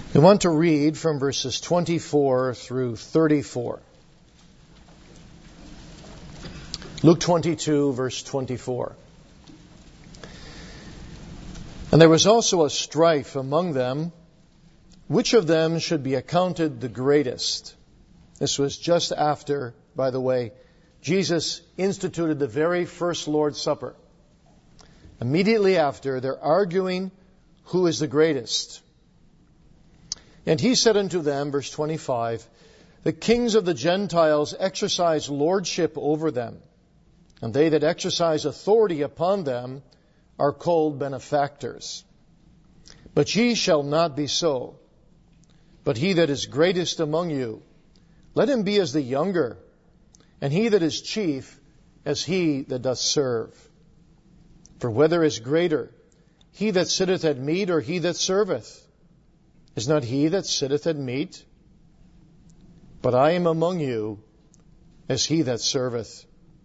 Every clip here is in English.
We want to read from verses 24 through 34. Luke 22, verse 24. And there was also a strife among them, which of them should be accounted the greatest. This was just after, by the way, Jesus instituted the very first Lord's Supper. Immediately after, they're arguing who is the greatest. And he said unto them, verse 25, the kings of the Gentiles exercise lordship over them, and they that exercise authority upon them are called benefactors. But ye shall not be so. But he that is greatest among you, let him be as the younger, and he that is chief as he that doth serve. For whether is greater, he that sitteth at meat or he that serveth? Is not he that sitteth at meat? But I am among you as he that serveth.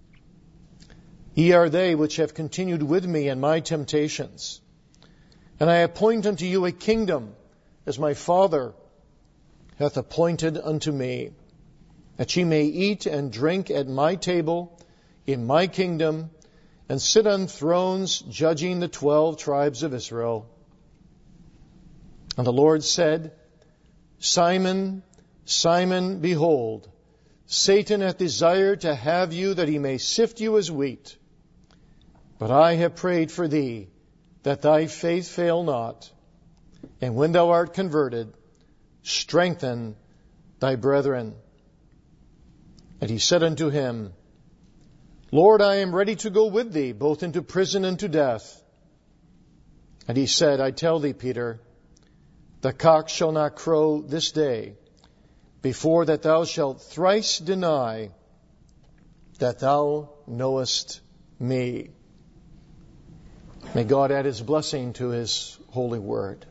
Ye are they which have continued with me in my temptations. And I appoint unto you a kingdom, as my Father hath appointed unto me, that ye may eat and drink at my table in my kingdom, and sit on thrones judging the 12 tribes of Israel. And the Lord said, Simon, Simon, behold, Satan hath desired to have you, that he may sift you as wheat. But I have prayed for thee, that thy faith fail not. And when thou art converted, strengthen thy brethren. And he said unto him, Lord, I am ready to go with thee, both into prison and to death. And he said, I tell thee, Peter, the cock shall not crow this day, before that thou shalt thrice deny that thou knowest me. May God add His blessing to His holy word.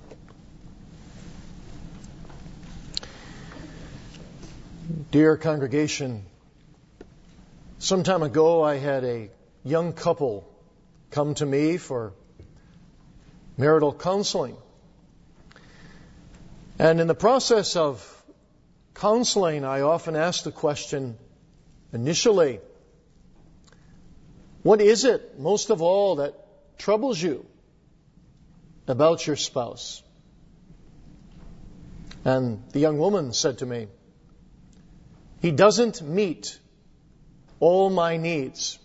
Dear congregation, some time ago I had a young couple come to me for marital counseling. And in the process of counseling, I often ask the question initially, what is it most of all that troubles you about your spouse? And the young woman said to me, he doesn't meet all my needs.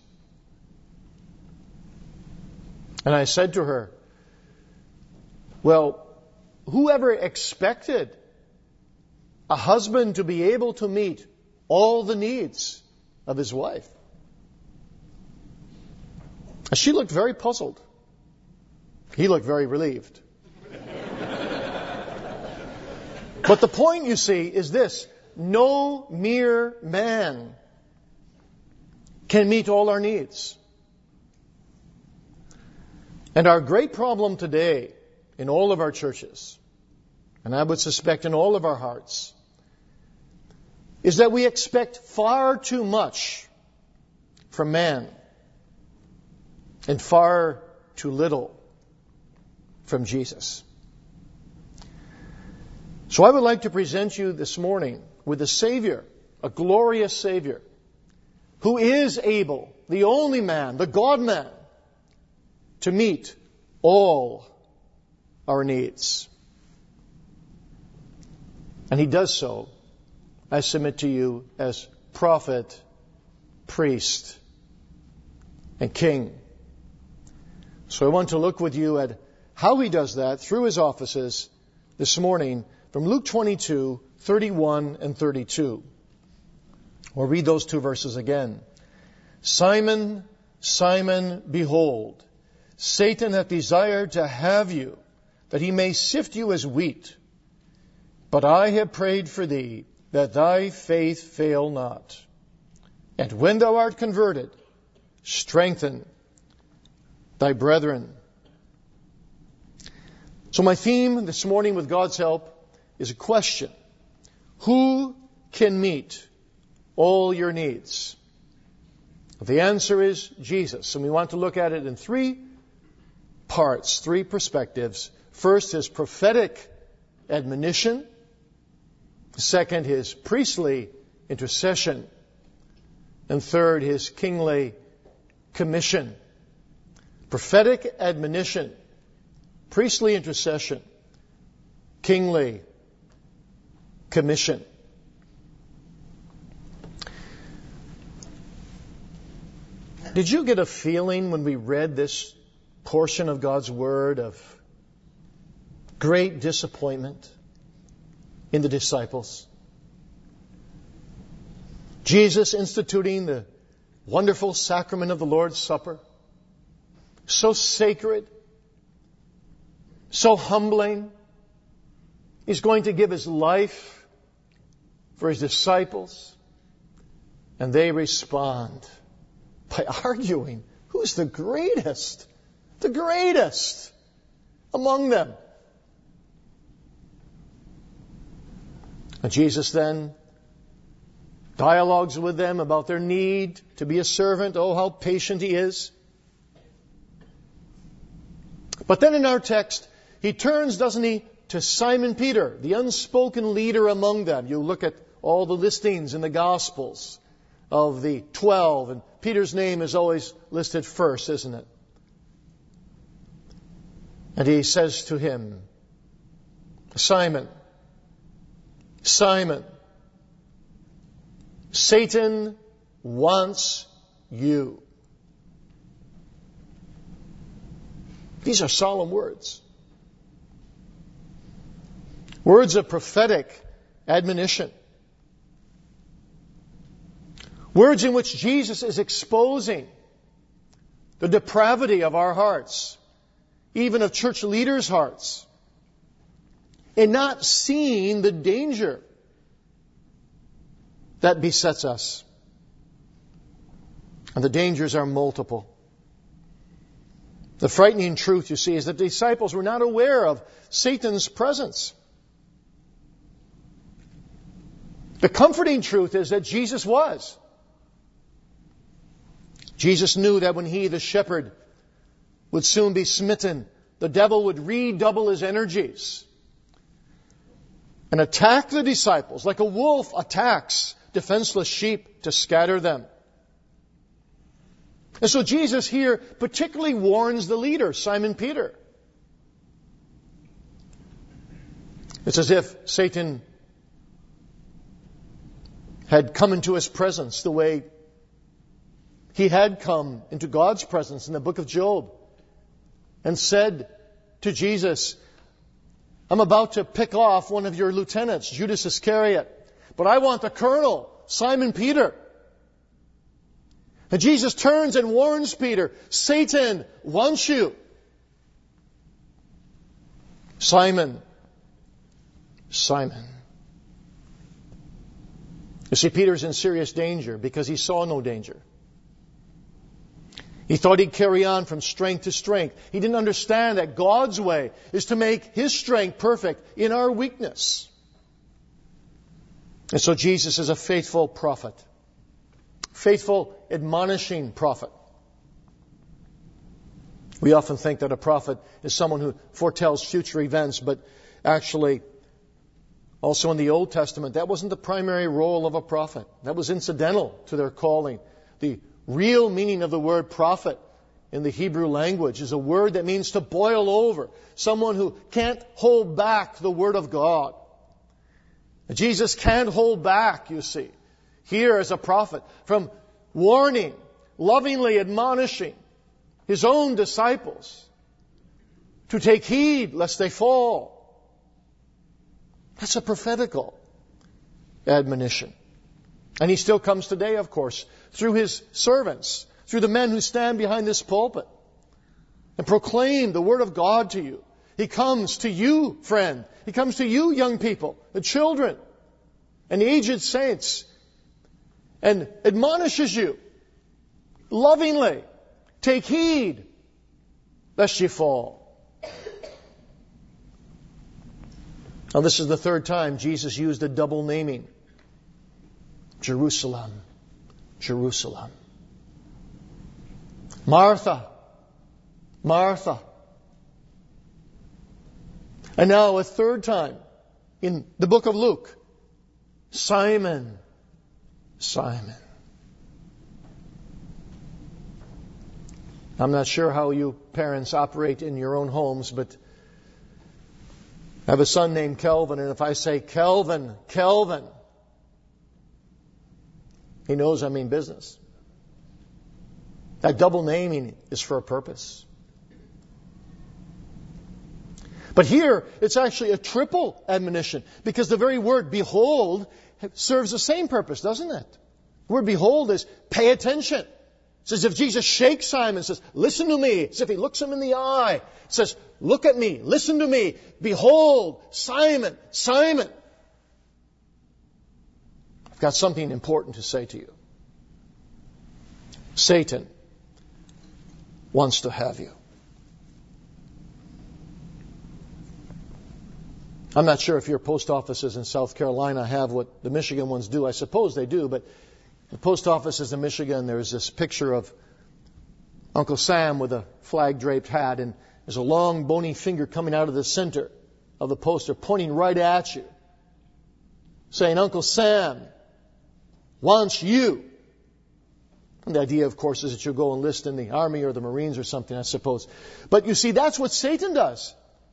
And I said to her, well, whoever expected a husband to be able to meet all the needs of his wife? She looked very puzzled. He looked very relieved. But the point, you see, is this. No mere man can meet all our needs. And our great problem today in all of our churches, and I would suspect in all of our hearts, is that we expect far too much from man and far too little from Jesus. So I would like to present you this morning with a Savior, a glorious Savior, who is able, the only man, the God-man, to meet all our needs. And He does so, I submit to you, as prophet, priest, and king. So I want to look with you at how He does that through His offices this morning from Luke 22, 31 and 32. We'll read those two verses again. Simon, Simon, behold, Satan hath desired to have you, that he may sift you as wheat. But I have prayed for thee, that thy faith fail not. And when thou art converted, strengthen thy brethren. So my theme this morning, with God's help, is a question. Who can meet all your needs? The answer is Jesus. And we want to look at it in three parts, three perspectives. First, His prophetic admonition. Second, his priestly intercession. And third, his kingly commission. Prophetic admonition, priestly intercession, kingly commission. Did you get a feeling when we read this portion of God's Word of great disappointment in the disciples? Jesus instituting the wonderful sacrament of the Lord's Supper, so sacred, so humbling. He's going to give His life for His disciples, and they respond by arguing, who's the greatest? The greatest among them. And Jesus then dialogues with them about their need to be a servant. Oh, how patient He is. But then in our text, He turns, doesn't He, to Simon Peter, the unspoken leader among them. You look at all the listings in the Gospels of the 12, and Peter's name is always listed first, isn't it? And He says to him, Simon, Simon, Satan wants you. These are solemn words. Words of prophetic admonition. Words in which Jesus is exposing the depravity of our hearts, even of church leaders' hearts, and not seeing the danger that besets us. And the dangers are multiple. The frightening truth, you see, is that the disciples were not aware of Satan's presence. The comforting truth is that Jesus was. Jesus knew that when He, the shepherd, would soon be smitten, the devil would redouble his energies and attack the disciples like a wolf attacks defenseless sheep to scatter them. And so Jesus here particularly warns the leader, Simon Peter. It's as if Satan had come into His presence the way he had come into God's presence in the book of Job and said to Jesus, I'm about to pick off one of your lieutenants, Judas Iscariot, but I want the colonel, Simon Peter. And Jesus turns and warns Peter, Satan wants you. Simon, Simon. You see, Peter's in serious danger because he saw no danger. He thought he'd carry on from strength to strength. He didn't understand that God's way is to make His strength perfect in our weakness. And so Jesus is a faithful prophet. Faithful, admonishing prophet. We often think that a prophet is someone who foretells future events, but actually, also in the Old Testament, that wasn't the primary role of a prophet. That was incidental to their calling. The real meaning of the word prophet in the Hebrew language is a word that means to boil over. Someone who can't hold back the Word of God. Jesus can't hold back, you see, here as a prophet, from warning, lovingly admonishing His own disciples to take heed lest they fall. That's a prophetical admonition. And He still comes today, of course, through His servants, through the men who stand behind this pulpit and proclaim the Word of God to you. He comes to you, friend. He comes to you, young people, the children, and aged saints, and admonishes you lovingly. Take heed lest ye fall. Now, this is the third time Jesus used a double naming. Jerusalem, Jerusalem. Martha, Martha. And now a third time, in the book of Luke. Simon, Simon. I'm not sure how you parents operate in your own homes, but I have a son named Kelvin, and if I say Kelvin, Kelvin, he knows I mean business. That double naming is for a purpose. But here, it's actually a triple admonition, because the very word behold serves the same purpose, doesn't it? The word behold is pay attention. It's as if Jesus shakes Simon and says, listen to me. It's as if he looks him in the eye. It says, look at me, listen to me. Behold, Simon, Simon. I've got something important to say to you. Satan wants to have you. I'm not sure if your post offices in South Carolina have what the Michigan ones do. I suppose they do, but the post offices in Michigan, there's this picture of Uncle Sam with a flag-draped hat, and there's a long, bony finger coming out of the center of the poster, pointing right at you, saying, Uncle Sam wants you. And the idea, of course, is that you'll go enlist in the Army or the Marines or something, I suppose. But you see, that's what Satan does.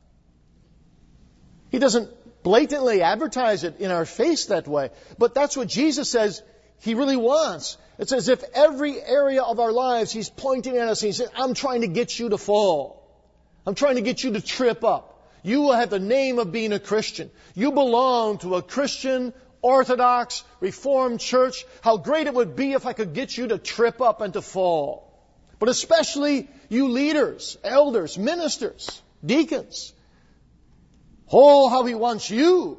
He doesn't blatantly advertise it in our face that way, but that's what Jesus says He really wants. It's as if every area of our lives, He's pointing at us and He says, I'm trying to get you to fall. I'm trying to get you to trip up. You will have the name of being a Christian. You belong to a Christian, Orthodox, Reformed church. How great it would be if I could get you to trip up and to fall. But especially you leaders, elders, ministers, deacons. Oh, how He wants you.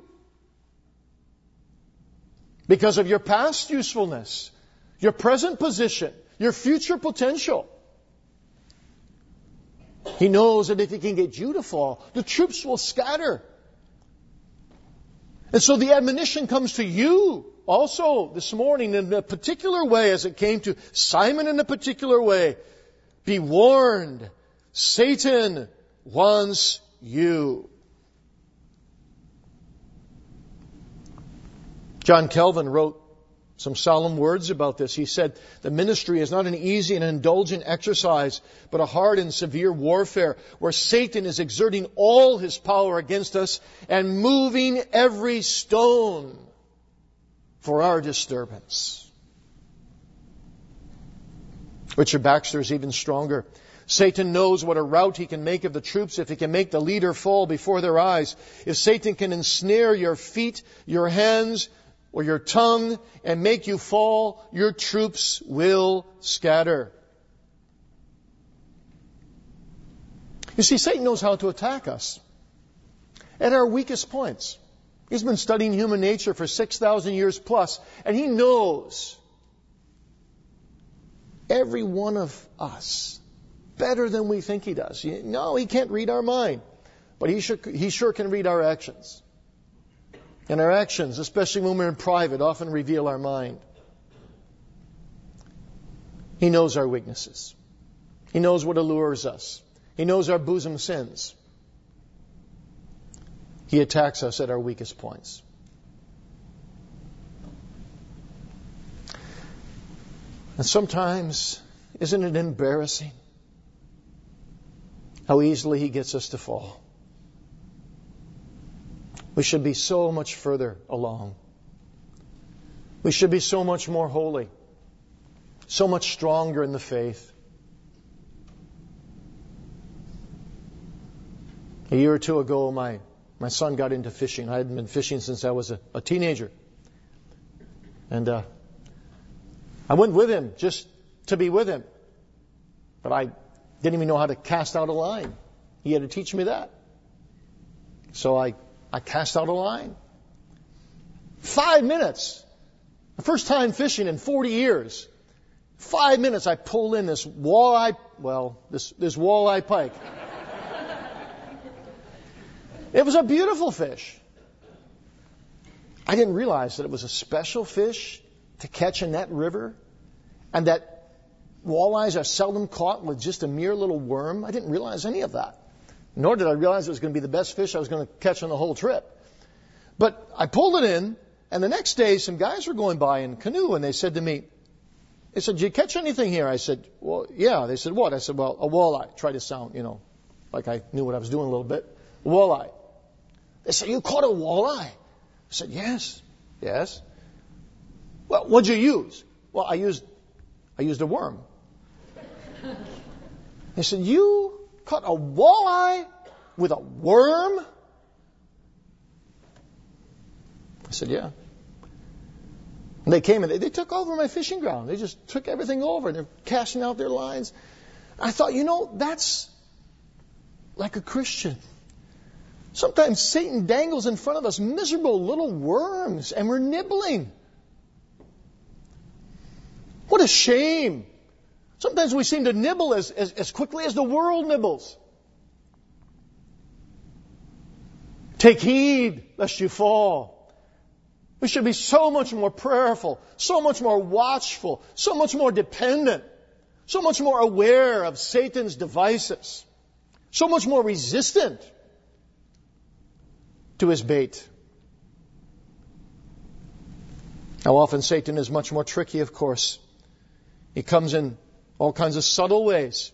Because of your past usefulness, your present position, your future potential. He knows that if He can get you to fall, the troops will scatter. And so the admonition comes to you also this morning in a particular way, as it came to Simon in a particular way. Be warned. Satan wants you. John Calvin wrote some solemn words about this. He said, the ministry is not an easy and indulgent exercise, but a hard and severe warfare where Satan is exerting all his power against us and moving every stone for our disturbance. Richard Baxter is even stronger. Satan knows what a rout he can make of the troops if he can make the leader fall before their eyes. If Satan can ensnare your feet, your hands, or your tongue and make you fall, your troops will scatter. You see, Satan knows how to attack us at our weakest points. He's been studying human nature for 6,000 years plus, and he knows every one of us better than we think he does. No, he can't read our mind, but he sure can read our actions. And our actions, especially when we're in private, often reveal our mind. He knows our weaknesses. He knows what allures us. He knows our bosom sins. He attacks us at our weakest points. And sometimes, isn't it embarrassing how easily he gets us to fall? We should be so much further along. We should be so much more holy, so much stronger in the faith. A year or two ago, my son got into fishing. I hadn't been fishing since I was a teenager. And I went with him just to be with him. But I didn't even know how to cast out a line. He had to teach me that. So I cast out a line. 5 minutes. The first time fishing in 40 years. 5 minutes I pulled in this walleye, this walleye pike. It was a beautiful fish. I didn't realize that it was a special fish to catch in that river, and that walleyes are seldom caught with just a mere little worm. I didn't realize any of that. Nor did I realize it was going to be the best fish I was going to catch on the whole trip. But I pulled it in, and the next day some guys were going by in a canoe, and they said to me, they said, "Did you catch anything here?" I said, "Well, yeah." They said, "What?" I said, "Well, a walleye." Try to sound, like I knew what I was doing a little bit. Walleye. They said, "You caught a walleye?" I said, "Yes." "Yes." "Well, what'd you use?" "Well, I used a worm." They said, "You caught a walleye with a worm?" I said, "Yeah." And they came and they took over my fishing ground. They just took everything over, and they're casting out their lines. I thought, that's like a Christian. Sometimes Satan dangles in front of us miserable little worms, and we're nibbling. What a shame. Sometimes we seem to nibble as quickly as the world nibbles. Take heed lest you fall. We should be so much more prayerful, so much more watchful, so much more dependent, so much more aware of Satan's devices, so much more resistant to his bait. Now, often Satan is much more tricky, of course. He comes in all kinds of subtle ways.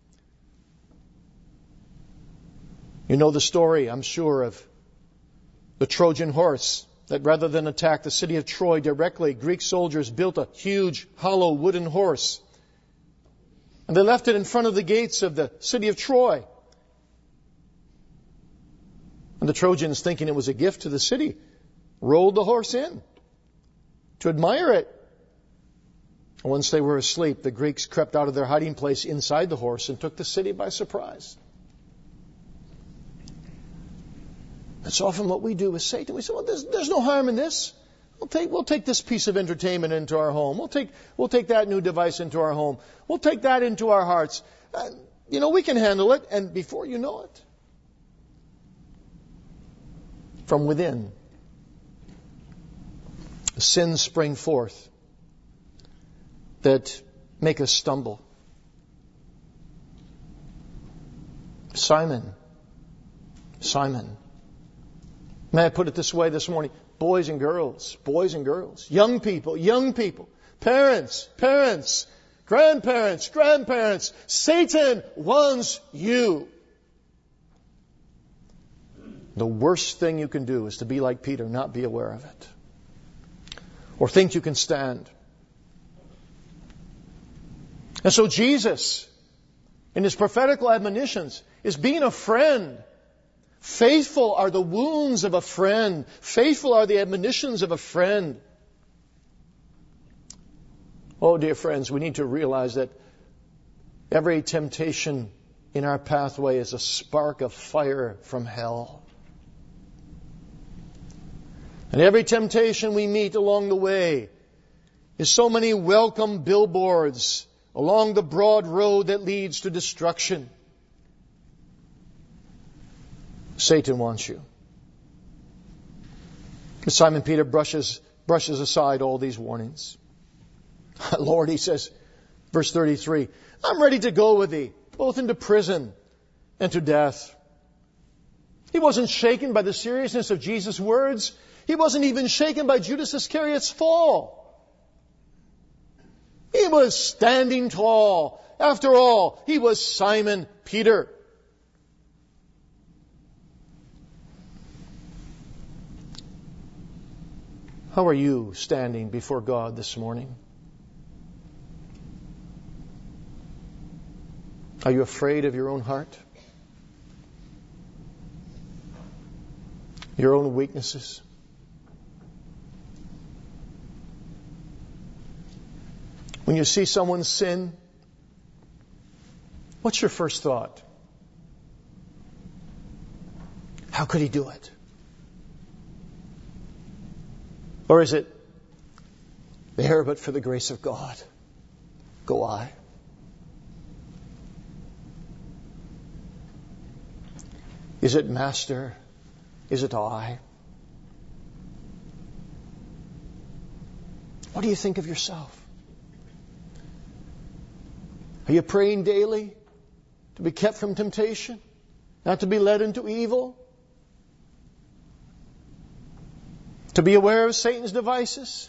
You know the story, I'm sure, of the Trojan horse, that rather than attack the city of Troy directly, Greek soldiers built a huge, hollow wooden horse. And they left it in front of the gates of the city of Troy. And the Trojans, thinking it was a gift to the city, rolled the horse in to admire it. And once they were asleep, the Greeks crept out of their hiding place inside the horse and took the city by surprise. That's often what we do with Satan. We say, "Well, there's no harm in this. We'll take this piece of entertainment into our home. We'll take that new device into our home. We'll take that into our hearts. We can handle it." And before you know it, from within, sins spring forth that make us stumble. Simon. May I put it this way this morning? Boys and girls, young people, parents, grandparents, Satan wants you. The worst thing you can do is to be like Peter, not be aware of it, or think you can stand. And so Jesus, in his prophetical admonitions, is being a friend. Faithful are the wounds of a friend. Faithful are the admonitions of a friend. Oh, dear friends, we need to realize that every temptation in our pathway is a spark of fire from hell. And every temptation we meet along the way is so many welcome billboards along the broad road that leads to destruction. Satan wants you. Simon Peter brushes aside all these warnings. "Lord," he says, verse 33, "I'm ready to go with thee, both into prison and to death." He wasn't shaken by the seriousness of Jesus' words. He wasn't even shaken by Judas Iscariot's fall. He was standing tall. After all, he was Simon Peter. How are you standing before God this morning? Are you afraid of your own heart? Your own weaknesses? When you see someone sin, what's your first thought? How could he do it? Or is it, there but for the grace of God, go I? Is it Master? Is it I? What do you think of yourself? Are you praying daily to be kept from temptation, not to be led into evil? To be aware of Satan's devices?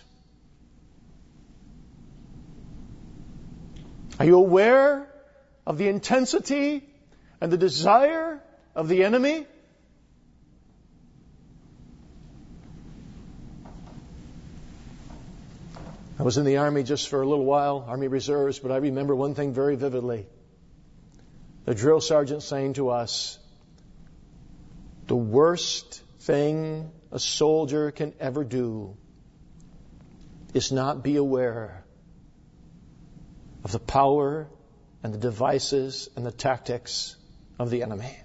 Are you aware of the intensity and the desire of the enemy? I was in the Army just for a little while, Army Reserves, but I remember one thing very vividly. The drill sergeant saying to us, the worst thing a soldier can ever do is not be aware of the power and the devices and the tactics of the enemy.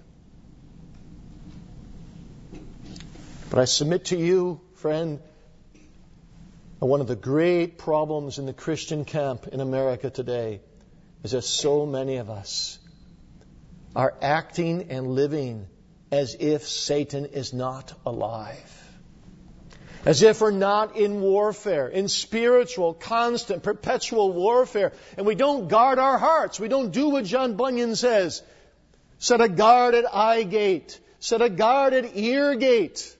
But I submit to you, friend, one of the great problems in the Christian camp in America today is that so many of us are acting and living as if Satan is not alive. As if we're not in warfare, in spiritual, constant, perpetual warfare. And we don't guard our hearts. We don't do what John Bunyan says. Set a guard at eye gate. Set a guard at ear gate.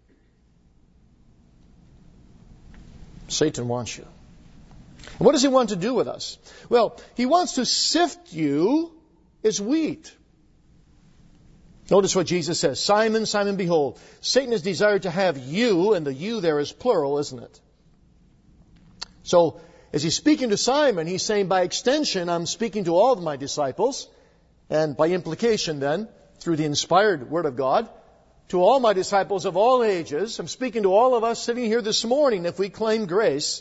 Satan wants you. And what does he want to do with us? Well, he wants to sift you as wheat. Notice what Jesus says. Simon, Simon, behold, Satan has desired to have you, and the you there is plural, isn't it? So, as he's speaking to Simon, he's saying, by extension, I'm speaking to all of my disciples, and by implication then, through the inspired Word of God, to all my disciples of all ages. I'm speaking to all of us sitting here this morning if we claim grace.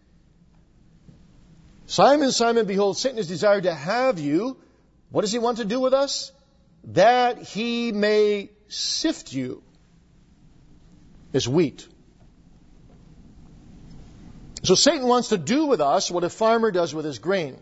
Simon, Simon, behold, Satan has desired to have you. What does he want to do with us? That he may sift you as wheat. So Satan wants to do with us what a farmer does with his grain.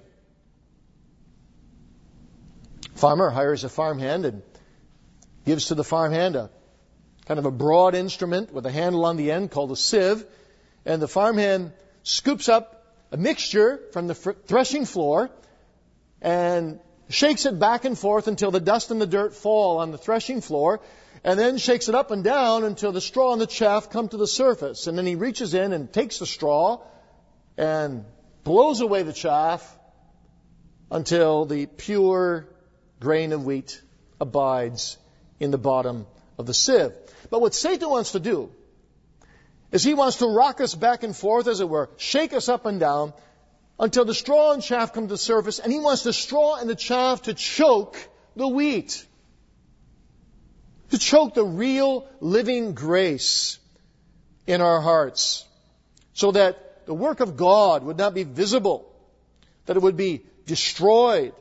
Farmer hires a farmhand and gives to the farmhand a kind of a broad instrument with a handle on the end called a sieve. And the farmhand scoops up a mixture from the threshing floor and shakes it back and forth until the dust and the dirt fall on the threshing floor, and then shakes it up and down until the straw and the chaff come to the surface. And then he reaches in and takes the straw and blows away the chaff until the pure grain of wheat abides in the bottom of the sieve. But what Satan wants to do is he wants to rock us back and forth, as it were, shake us up and down until the straw and chaff come to the surface, and he wants the straw and the chaff to choke the wheat, to choke the real living grace in our hearts, so that the work of God would not be visible, that it would be destroyed.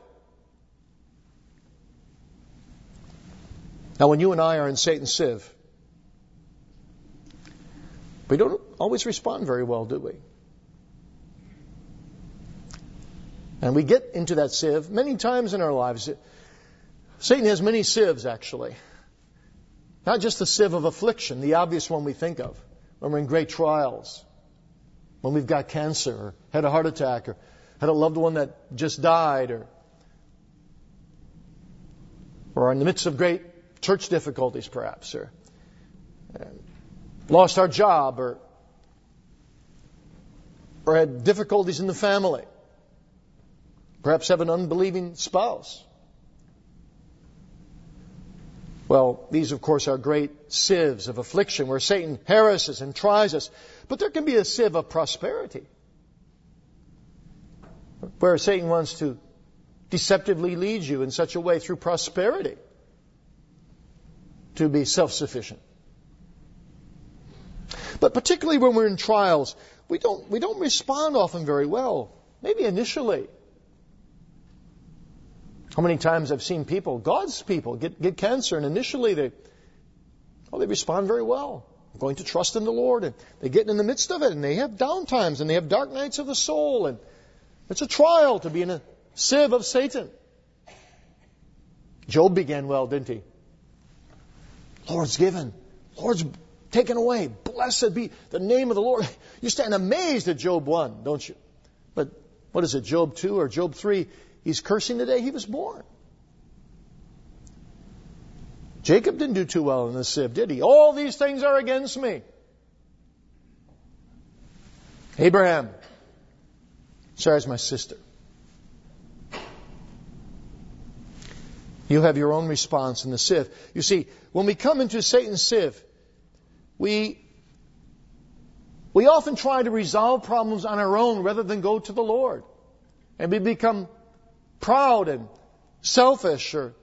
Now, when you and I are in Satan's sieve, we don't always respond very well, do we? And we get into that sieve many times in our lives. Satan has many sieves, actually. Not just the sieve of affliction, the obvious one we think of, when we're in great trials, when we've got cancer, or had a heart attack, or had a loved one that just died, or are in the midst of great church difficulties, perhaps, or lost our job, or had difficulties in the family. Perhaps have an unbelieving spouse. Well, these, of course, are great sieves of affliction where Satan harasses and tries us. But there can be a sieve of prosperity, where Satan wants to deceptively lead you in such a way through prosperity to be self-sufficient. But particularly when we're in trials, we don't respond often very well. Maybe initially. How many times I've seen people, God's people, get cancer, and initially they respond very well. I'm going to trust in the Lord, and they get in the midst of it, and they have down times, and they have dark nights of the soul, and it's a trial to be in a sieve of Satan. Job began well, didn't he? Lord's given, Lord's taken away. Blessed be the name of the Lord. You stand amazed at Job 1, don't you? But what is it, Job 2 or Job 3? He's cursing the day he was born. Jacob didn't do too well in this sieve, did he? All these things are against me. Abraham, Sarah's my sister. You have your own response in the sieve. You see, when we come into Satan's sieve, we often try to resolve problems on our own rather than go to the Lord. And we become proud and selfish, or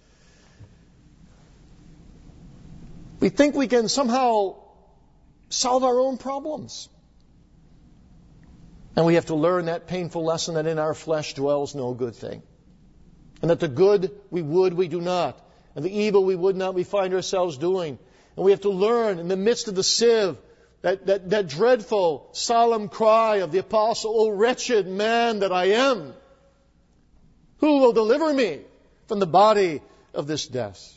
we think we can somehow solve our own problems. And we have to learn that painful lesson that in our flesh dwells no good thing. And that the good we would, we do not. And the evil we would not, we find ourselves doing. And we have to learn in the midst of the sieve, that dreadful, solemn cry of the apostle, "O wretched man that I am, who will deliver me from the body of this death?"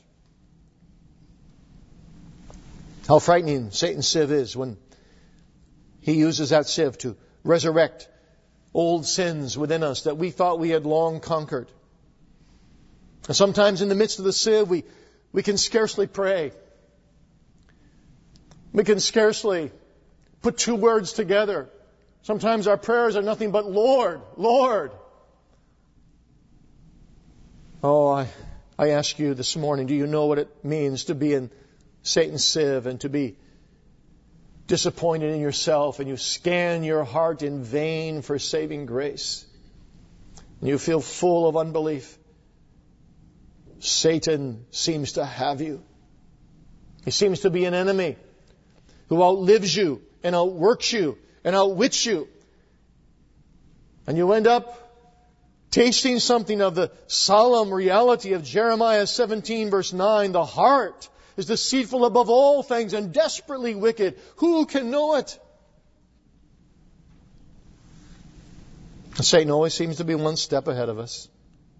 How frightening Satan's sieve is when he uses that sieve to resurrect old sins within us that we thought we had long conquered. And sometimes in the midst of the sieve, we can scarcely pray. We can scarcely put two words together. Sometimes our prayers are nothing but, "Lord, Lord." Oh, I ask you this morning, do you know what it means to be in Satan's sieve and to be disappointed in yourself, and you scan your heart in vain for saving grace, and you feel full of unbelief? Satan seems to have you. He seems to be an enemy who outlives you and outworks you and outwits you. And you end up tasting something of the solemn reality of Jeremiah 17 verse 9. The heart is deceitful above all things and desperately wicked. Who can know it? Satan always seems to be one step ahead of us.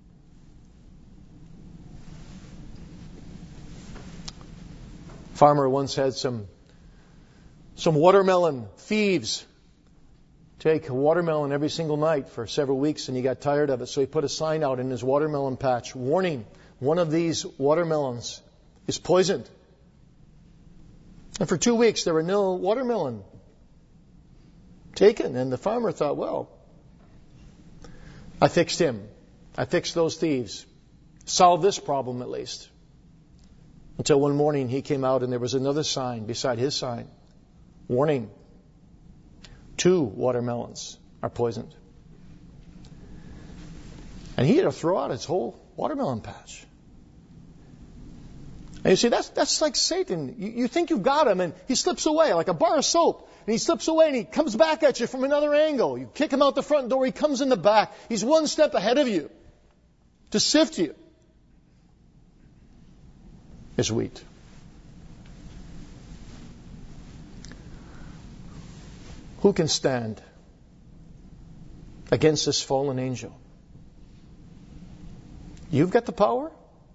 A farmer once had some watermelon thieves take a watermelon every single night for several weeks, and he got tired of it, so he put a sign out in his watermelon patch, "Warning, one of these watermelons is poisoned." And for 2 weeks there were no watermelon taken, and the farmer thought, well, I fixed him. I fixed those thieves. Solved this problem at least. Until one morning he came out and there was another sign beside his sign. "Warning, 2 watermelons are poisoned." And he had to throw out his whole watermelon patch. And you see, that's like Satan. You think you've got him, and he slips away like a bar of soap. And he slips away and he comes back at you from another angle. You kick him out the front door, he comes in the back. He's one step ahead of you to sift you as wheat. Who can stand against this fallen angel? You've got the power.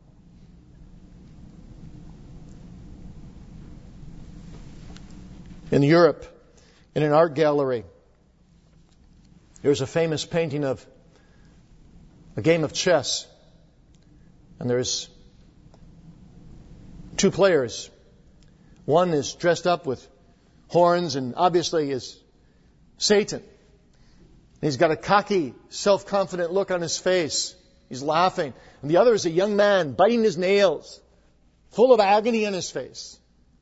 In Europe, in an art gallery, there's a famous painting of a game of chess. And there's 2 players. One is dressed up with horns and obviously is Satan. He's got a cocky, self-confident look on his face. He's laughing. And the other is a young man biting his nails, full of agony on his face.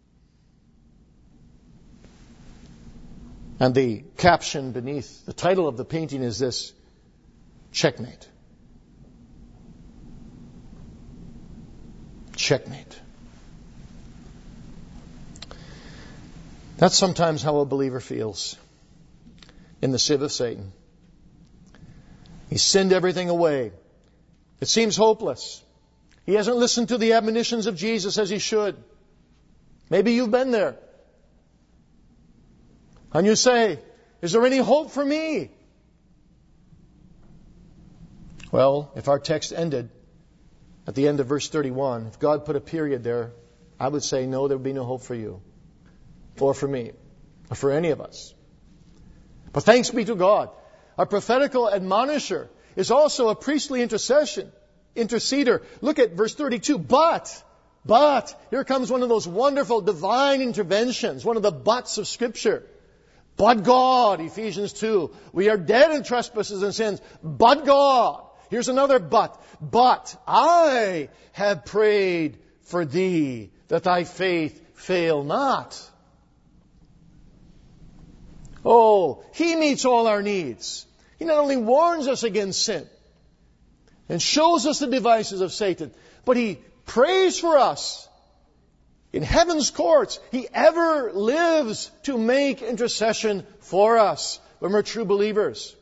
And the caption beneath the title of the painting is this: "Checkmate." Checkmate. That's sometimes how a believer feels in the sieve of Satan. He's sinned everything away. It seems hopeless. He hasn't listened to the admonitions of Jesus as he should. Maybe you've been there. And you say, "Is there any hope for me?" Well, if our text ended at the end of verse 31, if God put a period there, I would say, no, there would be no hope for you, or for me, or for any of us. But thanks be to God, our prophetical admonisher is also a priestly interceder. Look at verse 32. But, here comes one of those wonderful divine interventions, one of the buts of Scripture. But God, Ephesians 2. We are dead in trespasses and sins. But God. Here's another but. But I have prayed for thee, that thy faith fail not. Oh, He meets all our needs. He not only warns us against sin and shows us the devices of Satan, but He prays for us. In heaven's courts, He ever lives to make intercession for us when we're true believers.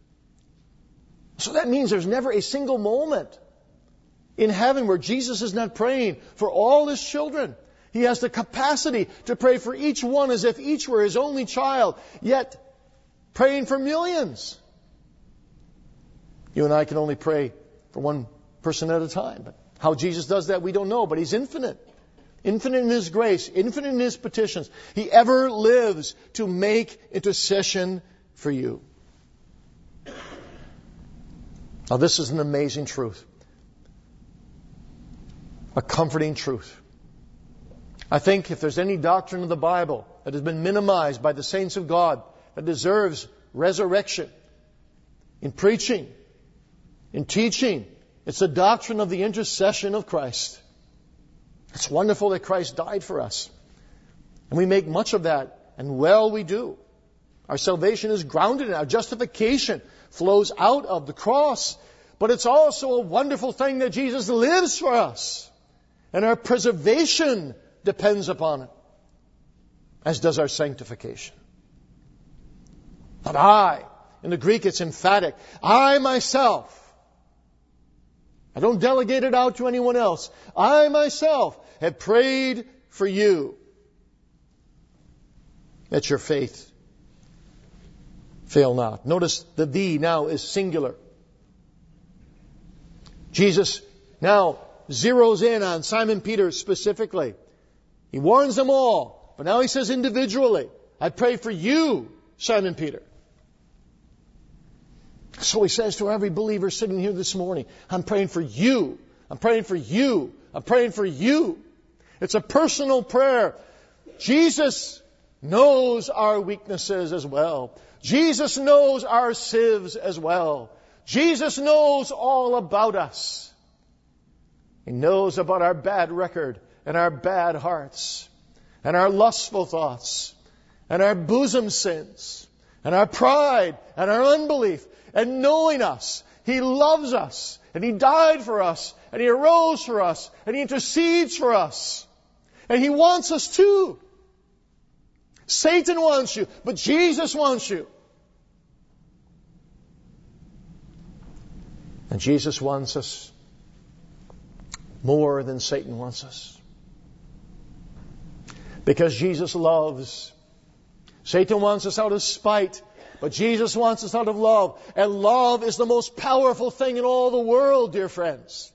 So that means there's never a single moment in heaven where Jesus is not praying for all His children. He has the capacity to pray for each one as if each were His only child, yet praying for millions. You and I can only pray for one person at a time. But how Jesus does that, we don't know, but He's infinite. Infinite in His grace, infinite in His petitions. He ever lives to make intercession for you. Now this is an amazing truth. A comforting truth. I think if there's any doctrine of the Bible that has been minimized by the saints of God that deserves resurrection in preaching, in teaching, it's the doctrine of the intercession of Christ. It's wonderful that Christ died for us. And we make much of that, and well we do. Our salvation is grounded in, our justification flows out of the cross. But it's also a wonderful thing that Jesus lives for us. And our preservation depends upon it, as does our sanctification. But I, in the Greek it's emphatic, I myself, I don't delegate it out to anyone else. I myself have prayed for you that your faith fail not. Notice the thee now is singular. Jesus now zeroes in on Simon Peter specifically. He warns them all, but now He says individually, I pray for you, Simon Peter. So He says to every believer sitting here this morning, I'm praying for you. I'm praying for you. I'm praying for you. It's a personal prayer. Jesus knows our weaknesses as well. Jesus knows our sieves as well. Jesus knows all about us. He knows about our bad record and our bad hearts and our lustful thoughts and our bosom sins and our pride and our unbelief. And knowing us, He loves us and He died for us and He arose for us and He intercedes for us. And He wants us too. Satan wants you, but Jesus wants you. And Jesus wants us more than Satan wants us. Because Jesus loves. Satan wants us out of spite, but Jesus wants us out of love. And love is the most powerful thing in all the world, dear friends.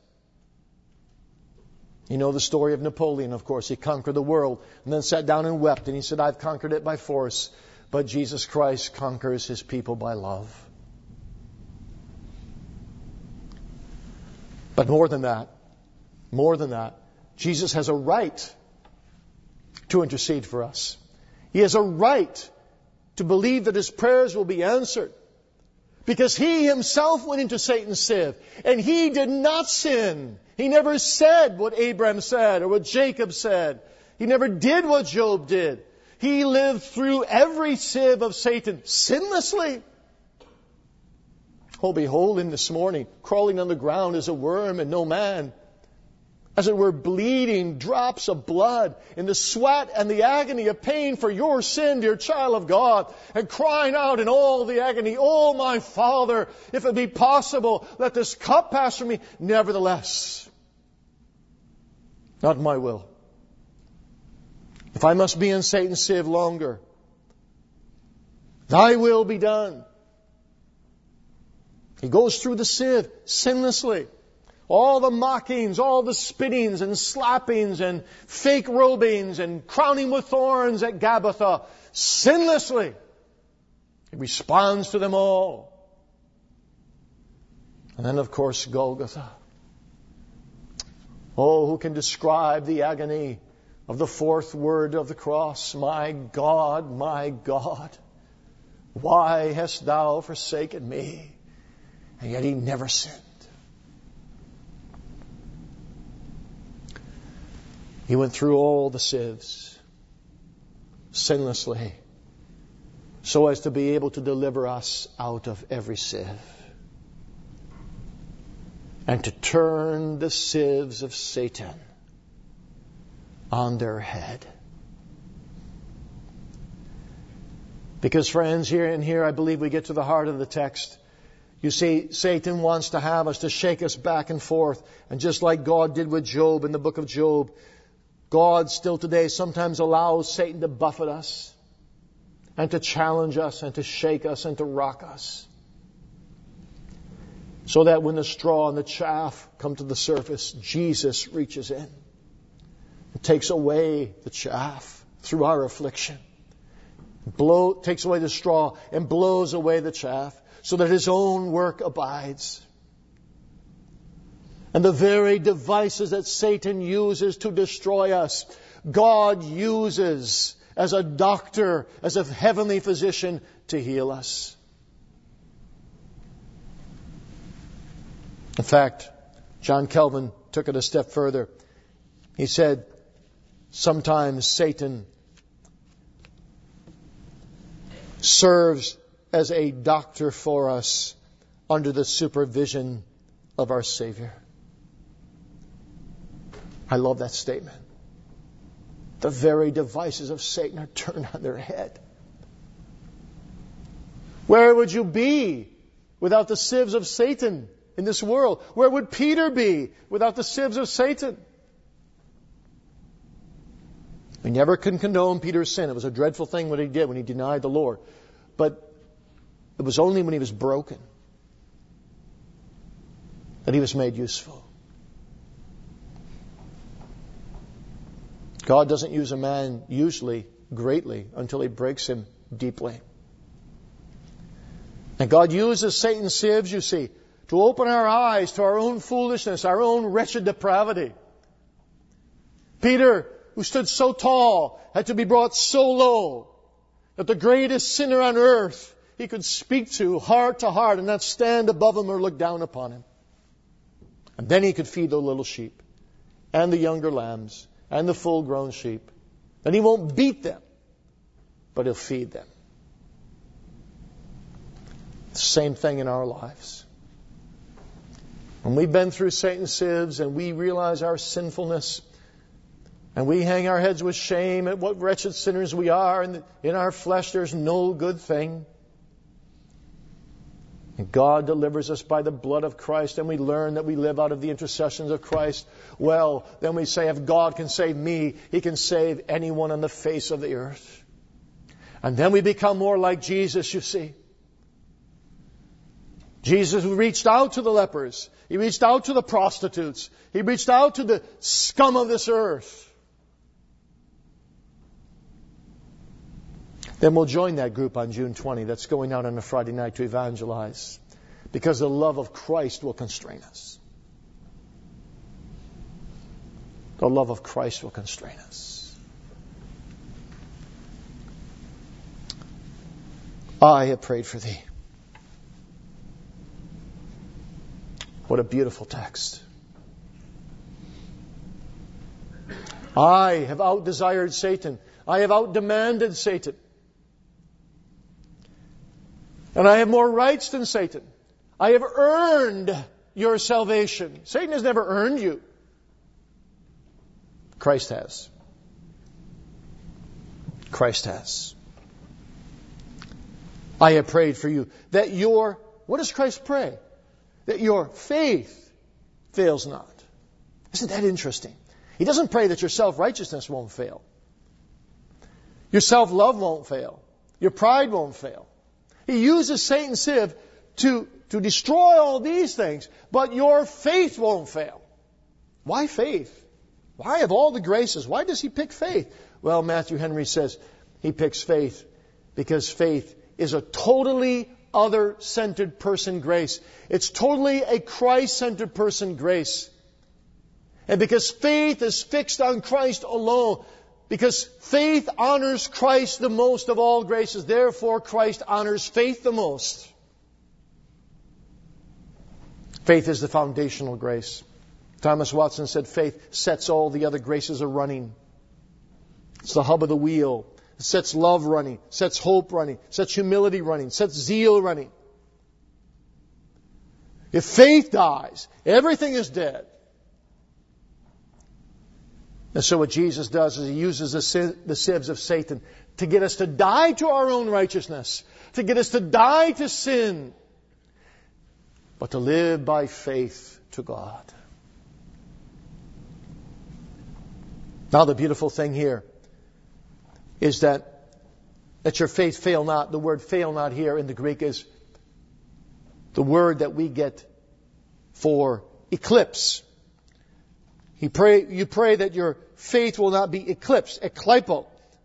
You know the story of Napoleon, of course. He conquered the world and then sat down and wept. And he said, I've conquered it by force. But Jesus Christ conquers His people by love. But more than that, Jesus has a right to intercede for us. He has a right to believe that His prayers will be answered. Because He Himself went into Satan's sieve. And He did not sin. He never said what Abraham said or what Jacob said. He never did what Job did. He lived through every sieve of Satan sinlessly. Oh, behold Him this morning, crawling on the ground as a worm and no man. As it were, bleeding drops of blood in the sweat and the agony of pain for your sin, dear child of God, and crying out in all the agony, oh, my Father, if it be possible, let this cup pass from me. Nevertheless, not my will. If I must be in Satan's sieve longer, Thy will be done. He goes through the sieve sinlessly. All the mockings, all the spittings and slappings and fake robings and crowning with thorns at Gabbatha, sinlessly. He responds to them all. And then, of course, Golgotha. Oh, who can describe the agony of the fourth word of the cross? My God, Why hast thou forsaken me? And yet he never sinned. He went through all the sieves sinlessly so as to be able to deliver us out of every sieve and to turn the sieves of Satan on their head. Because, friends, here I believe we get to the heart of the text. You see, Satan wants to have us, to shake us back and forth. And just like God did with Job in the book of Job, God still today sometimes allows Satan to buffet us and to challenge us and to shake us and to rock us. So that when the straw and the chaff come to the surface, Jesus reaches in and takes away the chaff through our affliction. Takes away the straw and blows away the chaff so that His own work abides. And the very devices that Satan uses to destroy us, God uses as a doctor, as a heavenly physician to heal us. In fact, John Calvin took it a step further. He said, sometimes Satan serves as a doctor for us under the supervision of our Savior. I love that statement. The very devices of Satan are turned on their head. Where would you be without the sieves of Satan in this world? Where would Peter be without the sieves of Satan? We never can condone Peter's sin. It was a dreadful thing what he did when he denied the Lord. But it was only when he was broken that he was made useful. God doesn't use a man usually greatly until He breaks him deeply. And God uses Satan's sieves, you see, to open our eyes to our own foolishness, our own wretched depravity. Peter, who stood so tall, had to be brought so low that the greatest sinner on earth he could speak to heart and not stand above him or look down upon him. And then he could feed the little sheep and the younger lambs and the full-grown sheep. And he won't beat them, but he'll feed them. The same thing in our lives. When we've been through Satan's sieves and we realize our sinfulness, and we hang our heads with shame at what wretched sinners we are, and in our flesh there's no good thing. And God delivers us by the blood of Christ, and we learn that we live out of the intercessions of Christ. Well, then we say, if God can save me, He can save anyone on the face of the earth. And then we become more like Jesus, you see. Jesus, who reached out to the lepers. He reached out to the prostitutes. He reached out to the scum of this earth. Then we'll join that group on June 20 that's going out on a Friday night to evangelize. Because the love of Christ will constrain us. The love of Christ will constrain us. I have prayed for thee. What a beautiful text. I have out-desired Satan. I have out-demanded Satan. And I have more rights than Satan. I have earned your salvation. Satan has never earned you. Christ has. Christ has. I have prayed for you that what does Christ pray? That your faith fails not. Isn't that interesting? He doesn't pray that your self-righteousness won't fail. Your self-love won't fail. Your pride won't fail. He uses Satan's sieve to destroy all these things, but your faith won't fail. Why faith? Why of all the graces? Why does he pick faith? Well, Matthew Henry says he picks faith because faith is a totally other-centered person grace. It's totally a Christ-centered person grace. And because faith is fixed on Christ alone, Because faith honors Christ the most of all graces. Therefore, Christ honors faith the most. Faith is the foundational grace. Thomas Watson said faith sets all the other graces a running. It's the hub of the wheel. It sets love running, sets hope running, sets humility running, sets zeal running. If faith dies, everything is dead. And so what Jesus does is He uses the sieves of Satan to get us to die to our own righteousness, to get us to die to sin, but to live by faith to God. Now the beautiful thing here is that your faith fail not. The word fail not here in the Greek is the word that we get for eclipse. You pray that your faith will not be eclipsed, eklypo.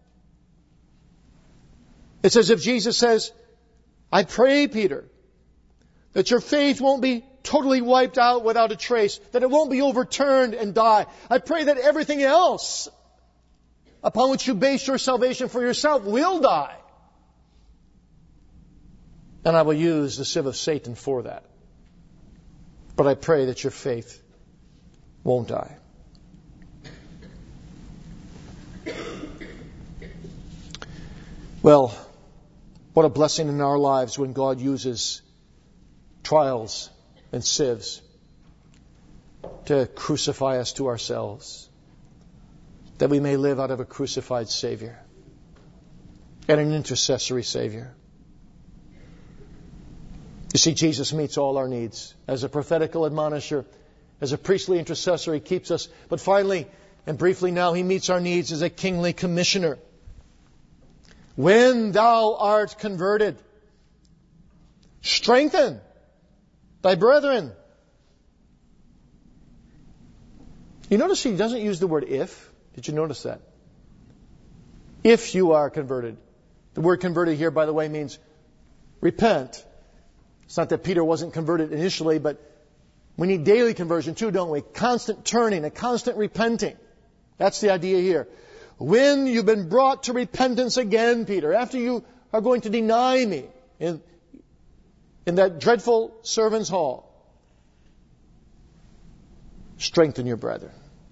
It's as if Jesus says, I pray, Peter, that your faith won't be totally wiped out without a trace, that it won't be overturned and die. I pray that everything else upon which you base your salvation for yourself will die. And I will use the sieve of Satan for that. But I pray that your faith won't die. Well, what a blessing in our lives when God uses trials and sieves to crucify us to ourselves, that we may live out of a crucified Savior and an intercessory Savior. You see, Jesus meets all our needs. As a prophetical admonisher, as a priestly intercessor, He keeps us. But finally, and briefly now, He meets our needs as a kingly commissioner. When thou art converted, strengthen thy brethren. You notice He doesn't use the word if. Did you notice that? If you are converted. The word converted here, by the way, means repent. It's not that Peter wasn't converted initially, but we need daily conversion too, don't we? Constant turning, a constant repenting. That's the idea here. When you've been brought to repentance again, Peter, after you are going to deny me in that dreadful servants' hall, strengthen your brethren.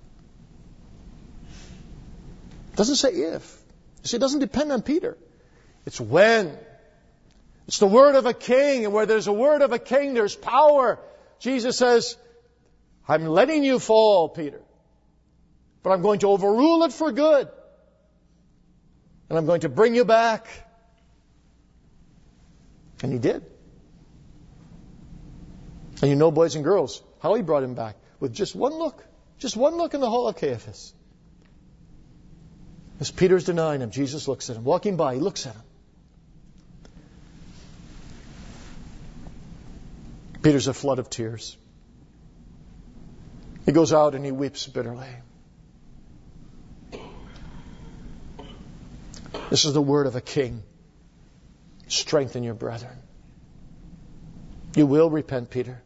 It doesn't say if. You see, it doesn't depend on Peter. It's when. It's the word of a king, and where there's a word of a king, there's power. Jesus says, I'm letting you fall, Peter, but I'm going to overrule it for good. And I'm going to bring you back. And He did. And you know, boys and girls, how He brought him back. With just one look. Just one look in the hall of Caiaphas. As Peter's denying Him, Jesus looks at him. Walking by, He looks at him. Peter's a flood of tears. He goes out and he weeps bitterly. This is the word of a king. Strengthen your brethren. You will repent, Peter.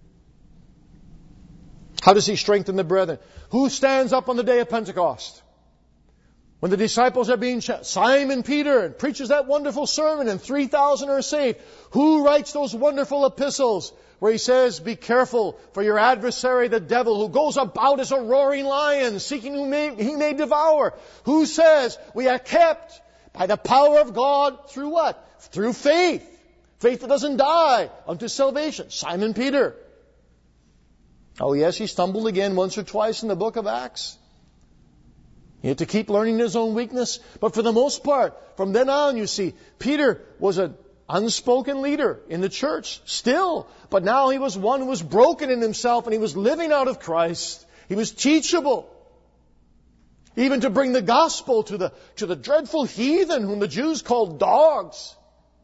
How does He strengthen the brethren? Who stands up on the day of Pentecost? When the disciples are being Simon Peter, and preaches that wonderful sermon, and 3,000 are saved. Who writes those wonderful epistles where he says, be careful for your adversary, the devil, who goes about as a roaring lion, seeking whom he may devour? Who says we are kept by the power of God through what? Through faith. Faith that doesn't die unto salvation. Simon Peter. Oh yes, he stumbled again once or twice in the book of Acts. He had to keep learning his own weakness. But for the most part, from then on, you see, Peter was an unspoken leader in the church still. But now he was one who was broken in himself, and he was living out of Christ. He was teachable. Even to bring the gospel to the dreadful heathen whom the Jews called dogs.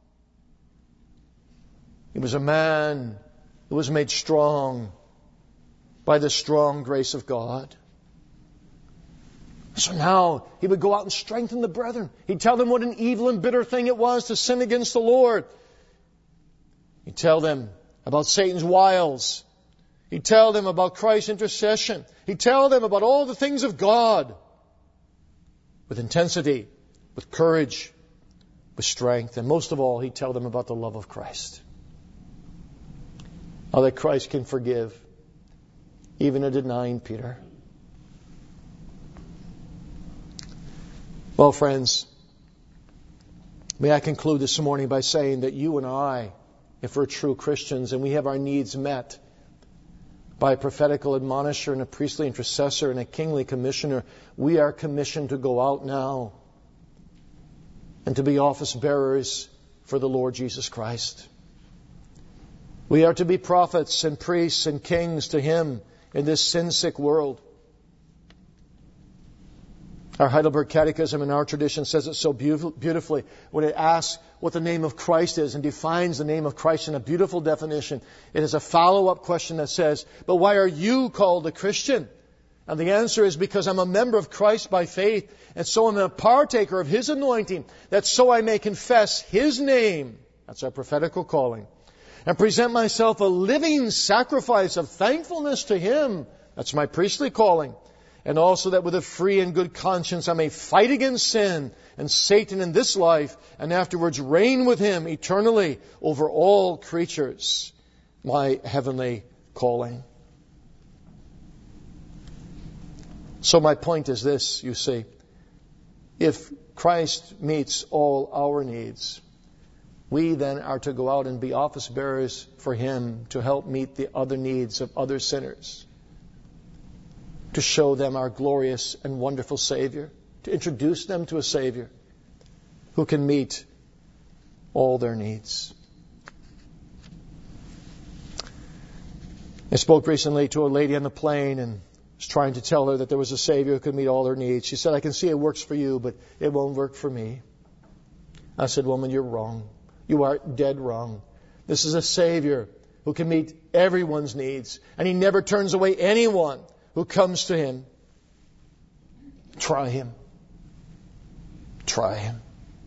He was a man who was made strong by the strong grace of God. So now he would go out and strengthen the brethren. He'd tell them what an evil and bitter thing it was to sin against the Lord. He'd tell them about Satan's wiles. He'd tell them about Christ's intercession. He'd tell them about all the things of God. with intensity, with courage, with strength. And most of all, he'd tell them about the love of Christ. How that Christ can forgive even a denying Peter. Well, friends, may I conclude this morning by saying that you and I, if we're true Christians and we have our needs met by a prophetical admonisher and a priestly intercessor and a kingly commissioner, we are commissioned to go out now and to be office bearers for the Lord Jesus Christ. We are to be prophets and priests and kings to Him in this sin-sick world. Our Heidelberg Catechism in our tradition says it so beautifully when it asks what the name of Christ is and defines the name of Christ in a beautiful definition. It is a follow-up question that says, but why are you called a Christian? And the answer is because I'm a member of Christ by faith, and so I'm a partaker of His anointing, that so I may confess His name. That's our prophetical calling. And present myself a living sacrifice of thankfulness to Him. That's my priestly calling. And also that with a free and good conscience I may fight against sin and Satan in this life, and afterwards reign with Him eternally over all creatures. My heavenly calling. So my point is this, you see. If Christ meets all our needs, we then are to go out and be office bearers for Him to help meet the other needs of other sinners. To show them our glorious and wonderful Savior. To introduce them to a Savior who can meet all their needs. I spoke recently to a lady on the plane and was trying to tell her that there was a Savior who could meet all her needs. She said, I can see it works for you, but it won't work for me. I said, woman, you're wrong. You are dead wrong. This is a Savior who can meet everyone's needs, and He never turns away anyone who comes to Him. Try Him. Try Him.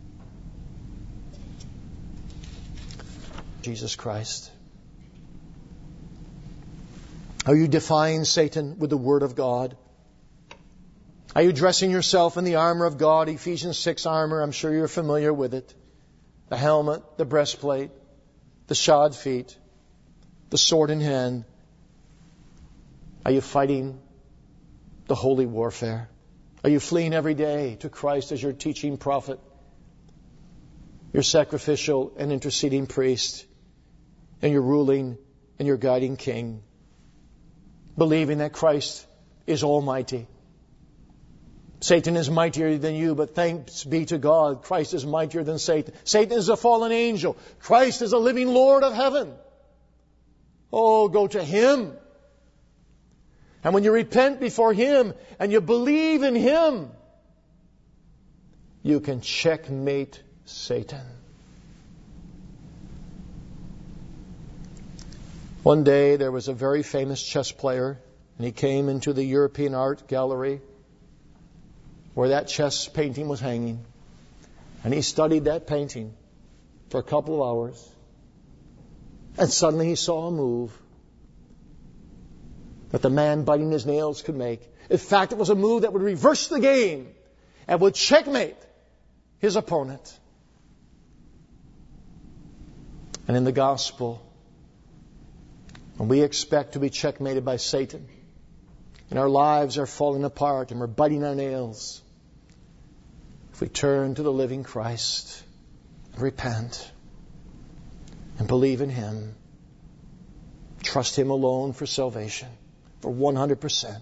Jesus Christ. Are you defying Satan with the Word of God? Are you dressing yourself in the armor of God, Ephesians 6 armor? I'm sure you're familiar with it. The helmet, the breastplate, the shod feet, the sword in hand. Are you fighting the holy warfare? Are you fleeing every day to Christ as your teaching prophet, your sacrificial and interceding priest, and your ruling and your guiding king, believing that Christ is almighty? Satan is mightier than you, but thanks be to God, Christ is mightier than Satan. Satan is a fallen angel. Christ is a living Lord of heaven. Oh, go to Him. And when you repent before Him and you believe in Him, you can checkmate Satan. One day there was a very famous chess player, and he came into the European Art Gallery where that chess painting was hanging. And he studied that painting for a couple of hours. And suddenly he saw a move that the man biting his nails could make. In fact, it was a move that would reverse the game and would checkmate his opponent. And in the gospel, when we expect to be checkmated by Satan, and our lives are falling apart and we're biting our nails, if we turn to the living Christ, repent, and believe in Him, trust Him alone for salvation, for 100%,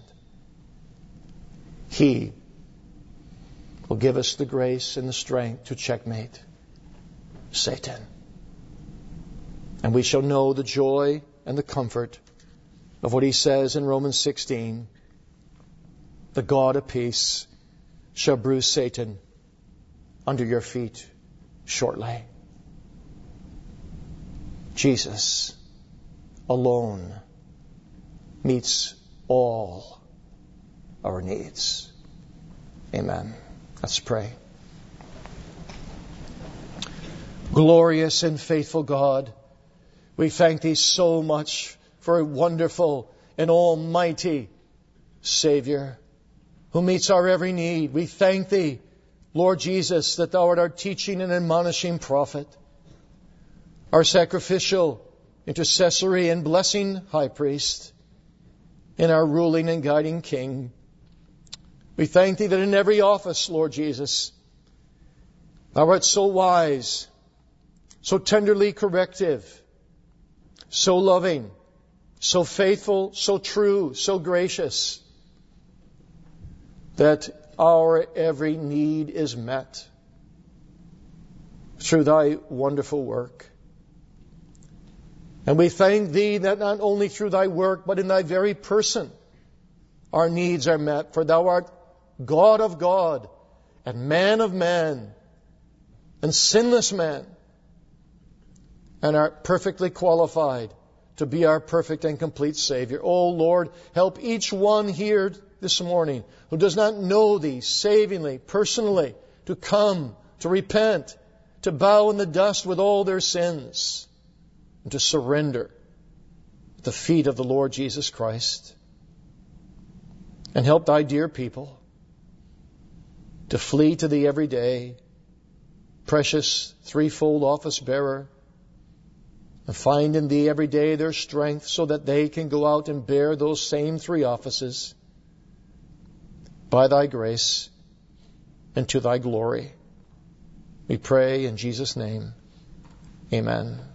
He will give us the grace and the strength to checkmate Satan. And we shall know the joy and the comfort of what He says in Romans 16, the God of peace shall bruise Satan under your feet shortly. Jesus alone meets all our needs. Amen. Let's pray. Glorious and faithful God, we thank Thee so much for a wonderful and almighty Savior who meets our every need. We thank Thee Lord Jesus, that thou art our teaching and admonishing prophet, our sacrificial, intercessory, and blessing high priest, and our ruling and guiding King. We thank thee that in every office, Lord Jesus, thou art so wise, so tenderly corrective, so loving, so faithful, so true, so gracious, that our every need is met through thy wonderful work. And we thank thee that not only through thy work, but in thy very person, our needs are met. For thou art God of God, and man of man, and sinless man, and art perfectly qualified to be our perfect and complete Savior. Oh Lord, help each one here this morning who does not know thee savingly, personally, to come, to repent, to bow in the dust with all their sins, and to surrender at the feet of the Lord Jesus Christ. And help thy dear people to flee to thee every day, precious threefold office bearer, and find in thee every day their strength so that they can go out and bear those same three offices by thy grace and to thy glory. We pray in Jesus' name. Amen.